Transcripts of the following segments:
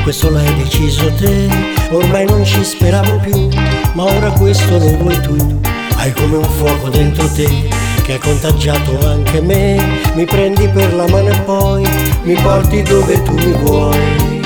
questo l'hai deciso te, ormai non ci speravo più, ma ora questo lo vuoi tu. Hai come un fuoco dentro te che ha contagiato anche me, mi prendi per la mano e poi mi porti dove tu mi vuoi.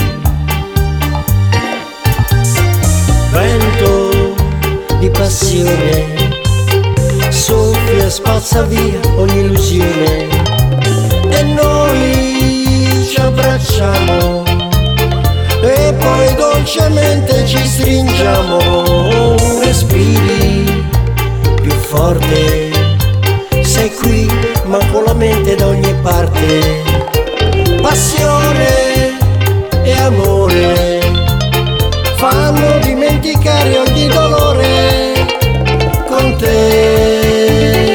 Vento di passione soffia e spazza via ogni illusione, e noi ci abbracciamo e poi dolcemente ci stringiamo. Respiri più forte, sei qui ma con la mente da ogni parte. Passione e amore fanno dimenticare ogni dolore con te.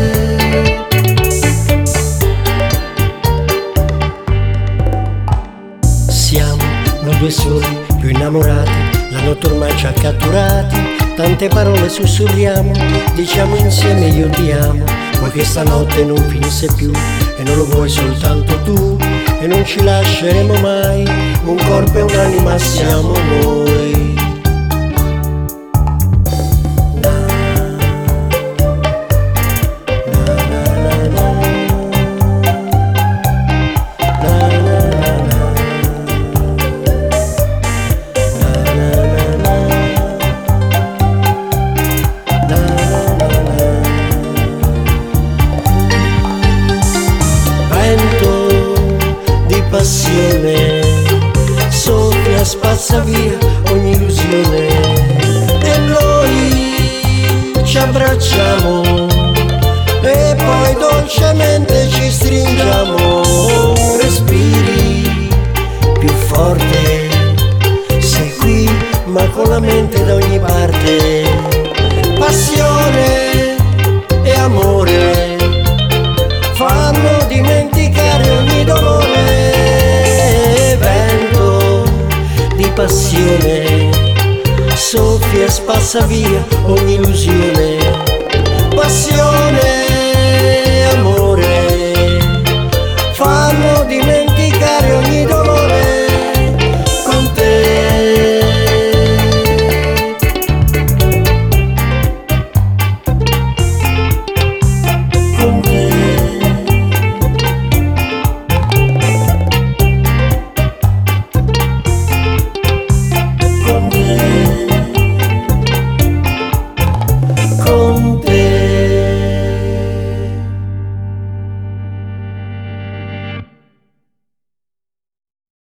Siamo noi due soli, più innamorati, la notte ormai ci ha catturati. Tante parole sussurriamo, diciamo insieme io ti amo. Vuoi che stanotte non finisse più, e non lo vuoi soltanto tu, e non ci lasceremo mai, un corpo e un'anima siamo noi. Passione soffia, spazza via ogni illusione, e noi ci abbracciamo e poi dolcemente ci stringiamo. Respiri più forte, sei qui ma con la mente da ogni parte. Passione e amore fanno dimenticare ogni dolore. Passione soffia e spazza via ogni illusione. Passione